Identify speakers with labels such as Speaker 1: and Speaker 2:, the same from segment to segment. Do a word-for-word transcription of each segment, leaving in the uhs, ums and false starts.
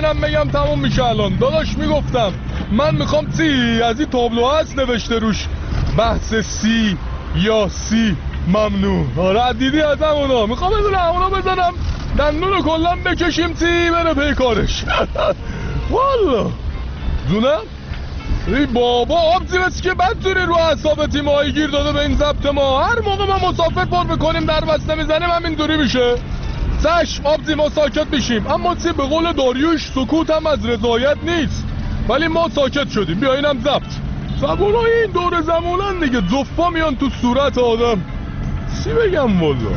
Speaker 1: اینم بگم تموم میشه الان. داداش میگفتم من میخوام سی از این تابلو هست نوشته روش بحث سی یا سی ممنوع. آره دیدی از همونا میخوام بدون همونا بزنم دندون رو کلم بکشیم تی بره پی کارش. والا دونم ای بابا آبزی بسی که بدتونی رو اعصاب تیمایی گیر داده به این ضبط ما. هر موقع ما مسافر پر بکنیم در بسته میزنیم همین دوری میشه. چشم آبزی ما ساکت میشیم، اما سی به قول داریوش سکوت هم از رضایت نیست. ولی ما ساکت شدیم. بیا اینم ضبط. زبونای این دور زمونن دیگه، زفا میان تو صورت آدم. چی بگم والا؟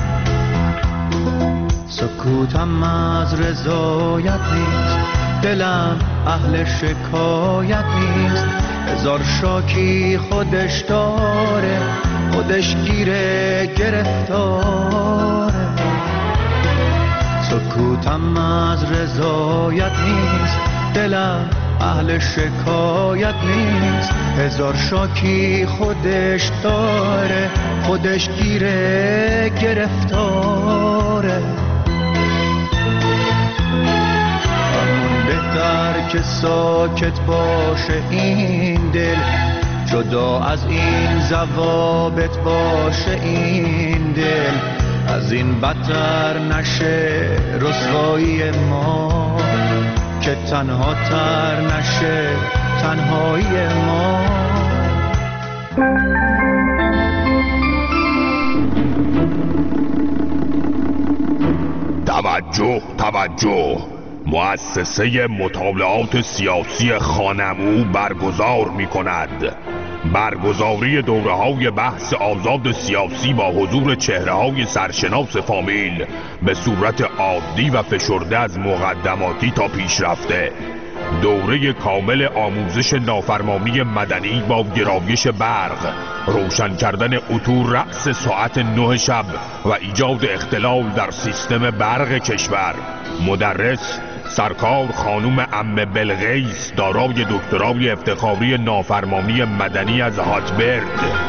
Speaker 2: سکوتم از رضایت نیست، دلم اهل شکایت نیست. هزار شاکی خودش داره، خودش گیره گرفتاره. سکوتم از رضایت نیست، دلم اهل شکایت نیست. هزار شاکی خودش داره، خودش گیره گرفتاره. همون بهتر که ساکت باشه این دل، جدا از این ضوابط باشه این دل. از این بدتر نشه رسوایی ما، که تنها تر نشه تنهایی ما.
Speaker 3: توجه توجه، مؤسسه مطالعات سیاسی خانمو برگزار می کند برگزاری دوره‌های بحث آزاد سیاسی با حضور چهره‌های سرشناس فامیل به صورت عادی و فشرده از مقدماتی تا پیشرفته. دوره کامل آموزش نافرمانی مدنی با گرایش برق، روشن کردن عطور رأس ساعت نه شب و ایجاد اختلال در سیستم برق کشور. مدرس سرکار خانم عمه بلقیس، دارای دکترای افتخاری نافرمانی مدنی از هاتبرد.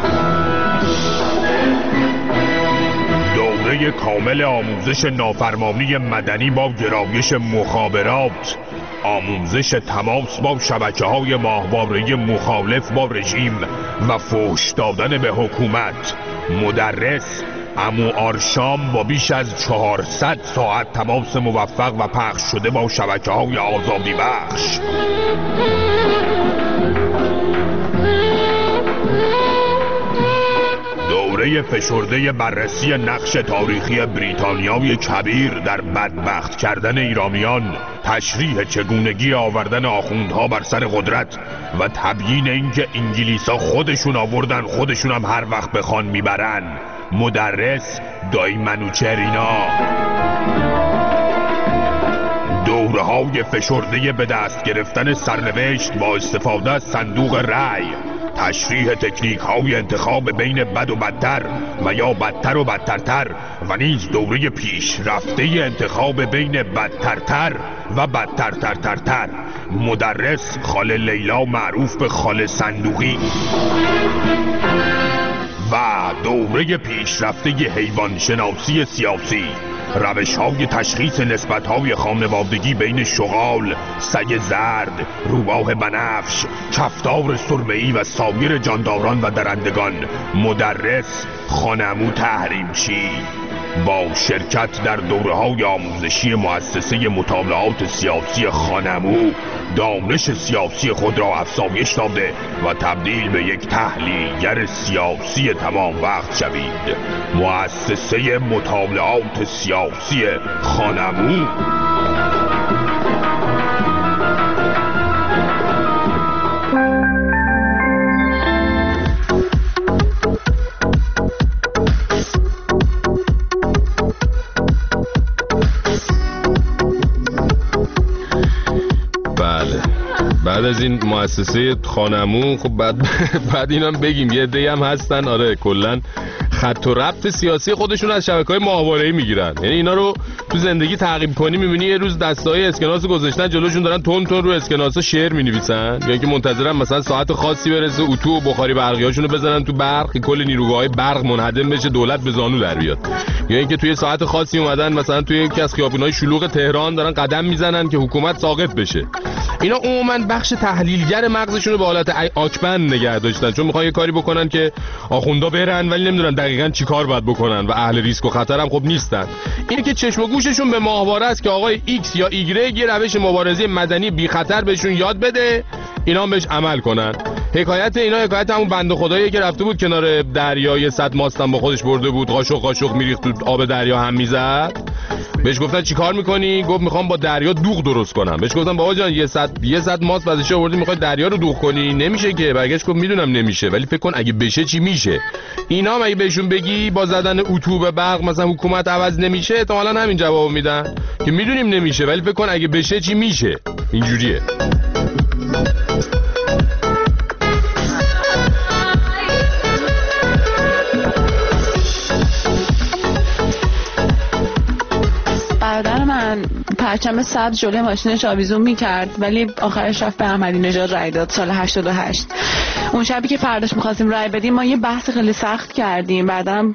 Speaker 3: دوره کامل آموزش نافرمانی مدنی با گرایش مخابرات، آموزش تماس با شبکه‌های ماهواره مخالف با رژیم و فحش دادن به حکومت. مدرس عمو آرشام با بیش از چهارصد ساعت تماس موفق و پخش شده با شبکه‌های آزادی بخش. دوره فشرده بررسی نقش تاریخی بریتانیای کبیر در بدبخت کردن ایرانیان، تشریح چگونگی آوردن آخوندها بر سر قدرت و تبیین اینکه انگلیسا خودشون آوردن خودشون هم هر وقت بخوان میبرن. مدرس دایی منوچرینا. دوره‌های فشرده به دست گرفتن سرنوشت با استفاده از صندوق رأی، تشریح تکنیک های انتخاب بین بد و بدتر و یا بدتر و بدترتر، و نیز دوره پیش رفته انتخاب بین بدترتر و بدترترترتر. مدرس خاله لیلا معروف به خاله صندوقی. و دوره پیشرفته حیوان شناسی سیاسی، روش های تشخیص نسبت های خانوادگی بین شغال، سگ زرد، روباه بنفش، کفتار سرمه‌ای و سایر جانداران و درندگان. مدرس خانمو تحریمچی، با شرکت در دوره‌های آموزشی مؤسسه مطالعات سیاسی خانمو، دانش سیاسی خود را افزایش داده و تبدیل به یک تحلیلگر سیاسی تمام وقت شوید. مؤسسه مطالعات سیاسی خانمو.
Speaker 4: بعد از این مؤسسه خانمو، خب بعد بعد اینم بگیم یه عده‌ای هم هستن آره کلا خط و ربط سیاسی خودشون از شبکه‌های ماهواره‌ای میگیرن. یعنی اینا رو تو زندگی تعقیب کنی می‌بینی یه روز دستای اسکناس گذاشتن جلوشون دارن تون تون رو اسکناسا شعر می‌نویسن، یا اینکه منتظرن مثلا ساعت خاصی برسه اتو و بخاری برقیاشونو بزنن تو برق که کل نیروگاه‌های برق منهدم بشه، دولت به زانو در بیاد. یا اینکه توی ساعت خاصی اومدن مثلا توی یکی از خیابون‌های شلوغ تهران دارن قدم میزنن که حکومت ساقط بشه. اینا عموما بخش تحلیلگر مغزشون رو به حالت آکبند نگه داشتن، چون میخوان یه کاری بکنن که آخوندا برن ولی نمیدونن دقیقاً چی کار باید بکنن و اهل ریسک و خطر هم خب نیستن. اینه که چشم و گوششون به ماهواره است که آقای ایکس یا ایگرگ یه روش مبارزه مدنی بی خطر بهشون یاد بده، اینا هم بهش عمل کنن. حکایت اینا حکایت همون بنده خدایی که رفته بود کنار دریا یه صد ماستم با خودش برده بود، قاشق قاشق میریخت تو آب دریا هم میزد. بهش گفتن چیکار میکنی؟ گفت میخوام با دریا دوغ درست کنم. بهش گفتن بابا جان یه صد یه صد ماست واسه آوردی میخوای دریا رو دوغ کنی؟ نمیشه که. برگشت گفت میدونم نمیشه ولی فکر کن اگه بشه چی میشه. اینا هم اگه بهشون بگی با زدن اتو به برق مثلا حکومت عوض نمیشه، احتمالاً همین جوابو میدن که میدونیم نمیشه ولی فکر کن اگه بشه چی میشه. اینجوریه.
Speaker 5: برادر من پرچم سبز جلوی ماشینش آویزون میکرد ولی آخرش رفت به احمدی نژاد رای داد سال هشتاد و هشت. اون شبی که فرداش میخواستیم رای بدیم ما یه بحث خیلی سخت کردیم. بعدم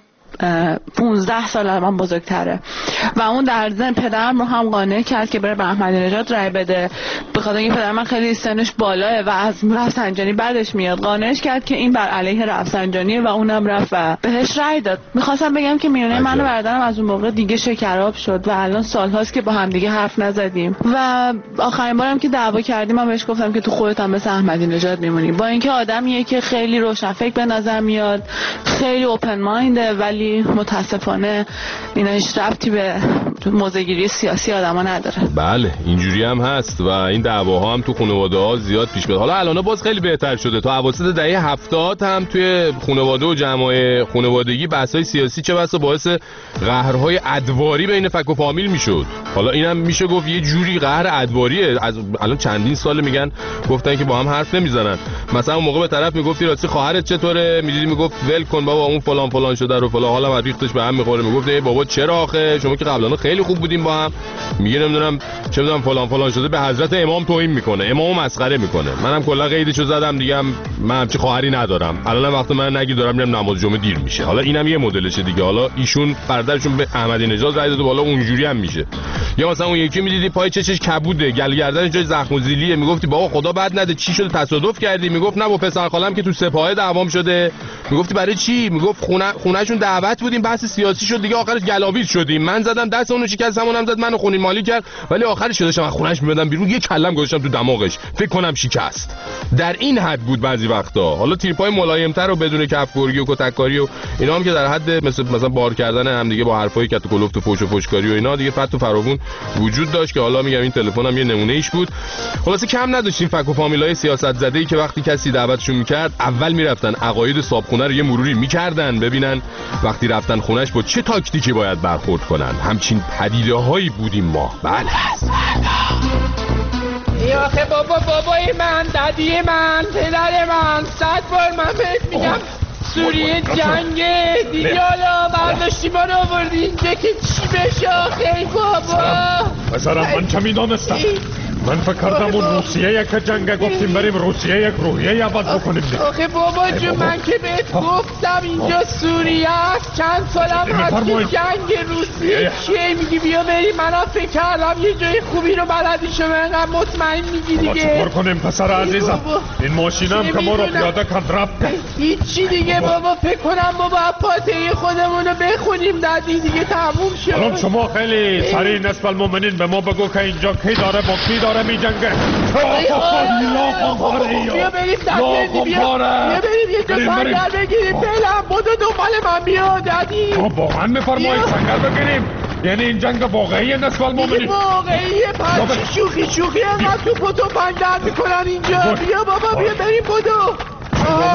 Speaker 5: پونزده سال از من بزرگتره و اون در ضمن پدرم رو هم قانع کرد که بره به احمدی نژاد رای بده، به خاطر اینکه پدر من خیلی سنش بالاه و از رفسنجانی بعدش میاد. قانعش کرد که این بر علیه رفسنجانیه و اونم رفت و بهش رای داد. میخواستم بگم که میونه من و برادرم از اون موقع دیگه شکراب شد و الان سالهاست که با هم دیگه حرف نزدیم و آخرین بارم که دعوا کردیم من بهش گفتم که تو خودت هم مثل احمدی نژاد میمونی، با اینکه آدمیه که خیلی روشنفکر به نظر میاد، خیلی اوپن ماینده، ولی متاسفانه اینا هیچ ربطی به موضع‌گیری سیاسی آدما نداره.
Speaker 4: بله اینجوری هم هست و این دعواها هم تو خانواده ها زیاد پیش میاد. حالا الان باز خیلی بهتر شده. تا اواسط دهه هفتاد هم توی خانواده و جمعای خانوادگی بحث‌های سیاسی چه بسا باعث قهرهای ادواری بین فک و فامیل میشد. حالا اینم میشه گفت یه جوری قهر ادواریه. از الان چندین سال میگن گفتن که با هم حرف نمیزنن. مثلا اون موقع به طرف میگفتی راستی خواهرت چطوره، میدیدی میگفت ول کن بابا اون فلان فلان شده رو فلان، حالا ریختش به هم میخوره. میگفت ای بابا چرا آخه شما که قبلا خیلی خوب بودیم با هم. میگه نمیدونم چه میدونم فلان فلان شده، به حضرت امام توهین میکنه، امامو مسخره میکنه. منم کلا قیدشو زدم دیگه، من همچی خواهری ندارم. الان وقت من نگی دارم میرم نماز جمعه دیر میشه. حالا اینم یه مدلشه دیگه. حالا ایشون برادرشون به احمدی نژاد رای داده، بالا اونجوری هم میشه. یا مثلا اون یکی میدیدی پای چشش کبوده، گل گردنش جای زخم و زیلیه، میگفتی بابا خدا بد نده چی شده تصادف کردی؟ میگفت نه با پسر خالم که تو سپاه دعوام شده. میگفتی برای چی؟ میگفت خونه خونهشون دعوت بودیم بحث سیاسی شد دیگه، آخرش گلاویز شدیم. من زدم دست اونو شکست، همونم زد منو خونین مالی کرد، ولی آخرش داشتم از خونهش میبردم بیرون یه کلم گذاشتم تو دماغش، فکر کنم شکست. در این حد بود بعضی وقتا. حالا تیرپای ملایم‌تر و بدون کفگرگی و کتککاری و اینا هم که در حد مثلا مثلا بار کردن هم دیگه با حرفای کت و کلفت و فوش و فوشکاری و اینا دیگه فت و فراوون وجود داشت که حالا میگم این تلفنم یه نمونه ایش بود. خلاصه کم نداشتیم فک و فامیلای سیاست زده‌ای که وقتی کسی دعوتشون میکرد اول میرفتن عقاید صابخونه رو یه مروری میکردن ببینن وقتی رفتن خونش با چه تاکتیکی باید برخورد کنن. همچین پدیده‌هایی بودیم ما. بله.
Speaker 6: ای آخه بابا بابای من، ددی من، پدر من، صد بار من بهت میگم سوریه جنگه دیگه، حالا برداشتی ما رو آوردی اینجا که چی بشه آخه ای بابا.
Speaker 7: پسرم من چه میدانستم؟ من فکر کردم اون روسیه یک جنگ گفتیم بریم روسیه یک روحیه عوض بکنیم دیگه.
Speaker 6: آخه بابا جون من که بهت گفتم اینجا سوریه است، چند سالم هست که جنگ روسیه چیه میگی بیا بریم. منم فکر کردم یه جای خوبی رو بلدی شما انقدر مطمئن میگی دیگه.
Speaker 7: چیکار کنیم پسر عزیزم؟ این ماشینم که ما رو پیاده کرد رفت.
Speaker 6: هیچی دیگه بابا فکر کنم ما باید پاتهی خودمونو بخونیم دادی دیگه تموم شد.
Speaker 7: الان شما خیلی سریع نسبت المؤمنین به ما بگو که اینجا کی داره با کی داره می جنگه.
Speaker 6: بیا بریم دادی، بیا بریم یه جا سنگر بگیریم فعلا. بودو دنبال من بیا دادی.
Speaker 7: واقعا میفرمایید سنگر بگیریم؟ یعنی این جنگ واقعیه نسبت المؤمنین؟
Speaker 6: واقعیه. پس شوخی شوخی انقدر تو پتو پنگ در میکنن اینجا. بیا بابا بیا بریم بودو.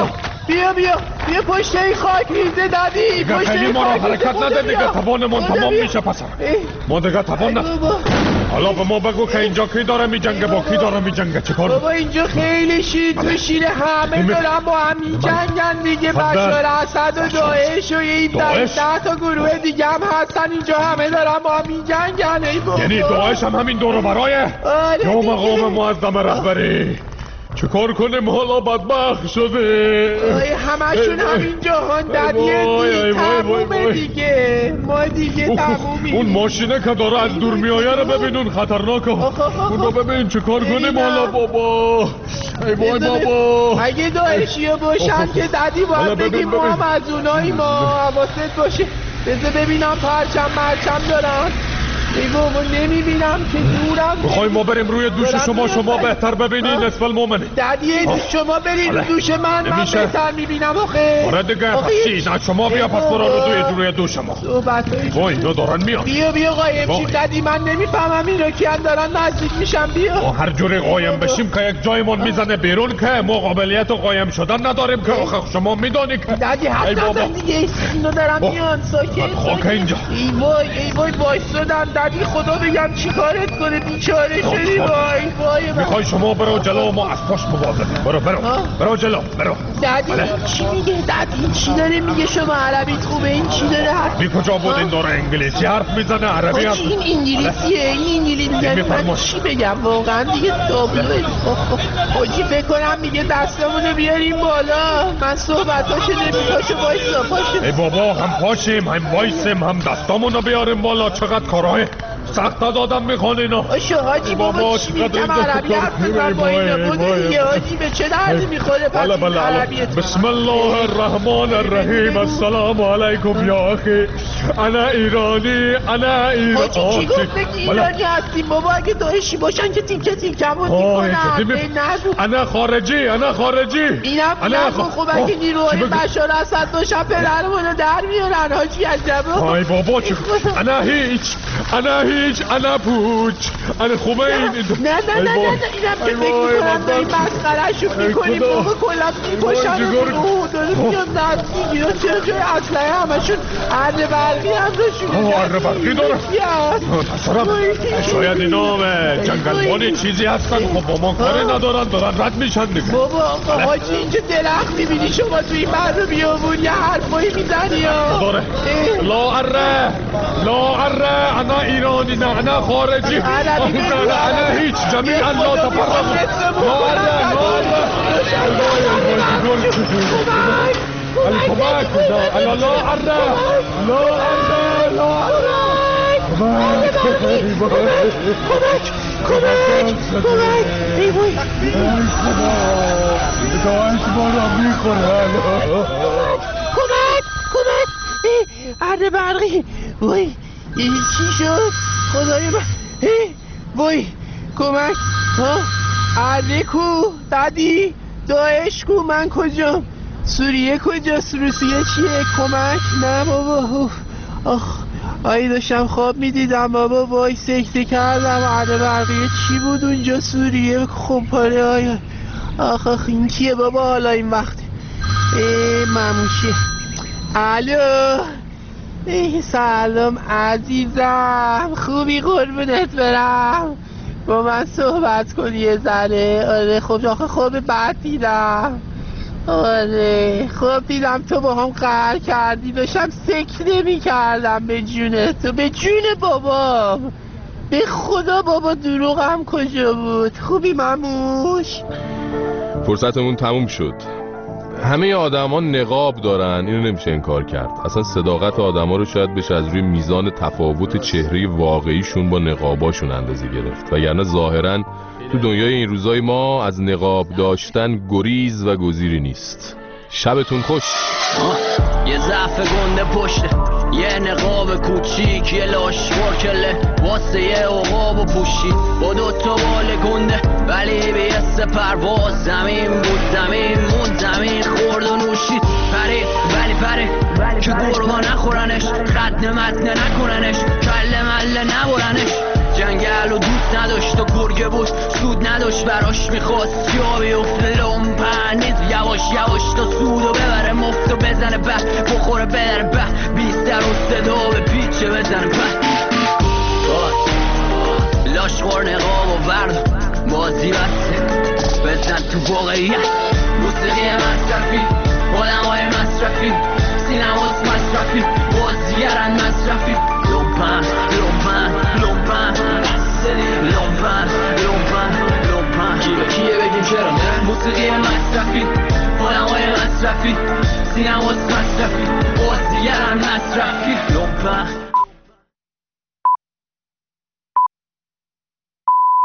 Speaker 6: بیا بیا بیا پشت این خاک ریزه دادی.
Speaker 7: دیگه خیلی ما را حرکت نده دیگه، توانمون تمام میشه پسر. ما دیگه توان نه. حالا به ما بگو که اینجا کی داره میجنگه، با کی داره میجنگه، چیکار؟
Speaker 6: بابا اینجا خیلی شیر تو شیر، همه دارن با هم میجنگن دیگه. بشار اسد و داعش و این ده تا گروه دیگه هم هستن اینجا، همه دارن با هم میجنگن. ای بابا
Speaker 7: یعنی داعش هم همین دور و برایه؟
Speaker 6: آره
Speaker 7: یا مقام معظم رهبری چه کار کنیم حالا بدبخت شده؟
Speaker 6: همشون همین جهان دادیه تمومه دیگه. ما دیگه تمومیم.
Speaker 7: اون ماشینه که داره از دور میایه رو ببین، اون خطرناکه. اون رو ببین چه کار کنیم حالا بابا. ای وای بابا،
Speaker 6: اگه داعشیه باشن که دادی باید بگیم ما هم از اونایی، ما حواست باشه. بذار ببینم پرچم مرچم دارن. ای بابا نمیبینم که دورم.
Speaker 7: بخوای ما بریم روی دوش شما، شما بهتر ببینین نصف المومنه.
Speaker 6: دادی شما برید رو دوش من، من بهتر میبینم آخه.
Speaker 7: آره دیگه پسی نه شما بیا پس برو رو روی دوش ما. وای اینا دارن میان.
Speaker 6: بیا بیا قایم شیم دادی، من نمیفهمم اینا کیان دارن نزدیک میشم. بیا
Speaker 7: ما هر جوری قایم بشیم که یک جایمون میزنه بیرون که ما قابلیت قایم شدن نداریم که آخه شما میدونی که.
Speaker 6: دادی حتی دیگه اینا دارن میان. ساکت
Speaker 7: خاک اینجا.
Speaker 6: ای وای ای وای وایسادن دادی، خدا بگم چی کارت کنه بیچاره شدی. وای وای
Speaker 7: میخوای شما برو جلو، ما از پشت مواظبیم. برو برو برو جلو برو.
Speaker 6: دادی چی میگه دادی؟ چی داره میگه؟ شما عربیت خوبه؟ این چی داره حرف؟
Speaker 7: بی کجا بود این داره انگلیسی حرف میزنه، عربی حرف؟
Speaker 6: این انگلیسیه، این انگلیسی میگه. من چی بگم واقعا دیگه تابلوه. حاجی فکر کنم میگه دستمونو بیاریم بالا. من صحبتاشو نمیپاشو وایسا پاشو.
Speaker 7: ای بابا هم پاشیم هم وایسیم هم دستامونو بیاریم بالا. چقدر کارهای سخت از آدم میخوان اینا.
Speaker 6: آشو حاجی بابا چی میگم عربی حرف بزن با اینا. بودو دیگه حاجی به چه دردی میخوره پس این عربیت؟
Speaker 7: بسم الله الرحمن الرحیم. السلام علیکم یا اخی، انا ایرانی انا ایرانی.
Speaker 6: حاجی چی گفت بگی ایرانی هستیم بابا؟ اگه داعشی باشن که تیکه تیکمون میکنن.
Speaker 7: انا خارجی انا خارجی.
Speaker 6: اینم نگو. خب اگه نیروهای بشار اسد باشن پدرمونو در میارن حاجی. عجبه.
Speaker 7: ای بابا چی؟ انا هیچ انا هیچ انا پوچ انا خوبه این.
Speaker 6: نه نه نه نه اینم که فکر میکنم داریم مسخرهشو میکنیم بابا. کلا میکشن و داره میان نزدیک اینا. چرا جای اسلحه همشون اره برقی هم داشون.
Speaker 7: اره برقی داره پسرم. شاید اینا جنگلبانی چیزی هستن. خب با ما کاری ندارن، دارن رد میشن دیگه.
Speaker 6: بابا آقا حاجی اینجا درخت میبینی شما توی مرد رو بیامون یه حرفایی میزنی یا
Speaker 7: داره. لا اره لا اره انا ایرانی نه انا خارجی انا هیچ جمیعا لا تفرقوا. لا اره لا اره الکمک انا لا اره لا اره لا اره کمک کمک کمک کمک. ای وای داعش ما را میخوره.
Speaker 6: کمک کمک. اره برقی. وای این چی شد خدای من؟ وای کمک. ها اره کو دادی؟ داعش کو؟ من کجام؟ سوریه کجاست؟ روسیه چیه؟ کمک. نه بابا آخ آی داشتم خواب میدیدم بابا. وای سکته کردم. اره برقیه چی بود اونجا؟ سوریه خمپاره. آی آخ آخ این کیه بابا حالا این وقت؟ ای مموشی. الو ای سلام عزیزم، خوبی؟ قربونت برم. با من صحبت کنی یه ذره؟ آره خب آخه خواب بد دیدم. آره خواب دیدم تو با هم قهر کردی. داشتم سکته می کردم به جون تو، به جون بابام. به خدا بابا دروغم کجا بود؟ خوبی مموش؟
Speaker 4: فرصتمون تموم شد. همه آدما نقاب دارن، اینو نمیشه انکار کرد. اصلا صداقت آدما رو شاید بشه از روی میزان تفاوت چهره واقعیشون با نقاباشون اندازه گرفت. وگرنه ظاهرا تو دنیای این روزای ما از نقاب داشتن گریز و گزیری نیست. شبتون خوش.
Speaker 8: یه ضعف گنده پشته، یه نقاب کوچیک، یه لاش کله واسه یه عقاب و پوشید با دوتا بال گنده، ولی به یه سپرواز زمین بود، زمین مون، زمین خورد و نوشید. پرید ولی پره که گربا نخورنش، خدن متنه نکننش، کله مله نبرنش. جنگل و دوست نداشت و گرگه بود سود نداشت براش میخواست یا بیفته لومپن نیز یواش یواش تا سودو ببره مفت و بزنه به بخوره بدره به بیستر و صدا به پیچه بزنه به لاشخور نقاب و ورد بازی بسته بزن تو واقعیت موسیقی مصرفی آدم های مصرفی سینماست مصرفی بازیگرن مصرفی لومپن لومپن لومپن لومپن لومپن لومپن کی به کیه بگیم چرا نه موسیقی مصرفی آدم های مصرفی سینماست مصرفی بازیگرن مصرفی لومپن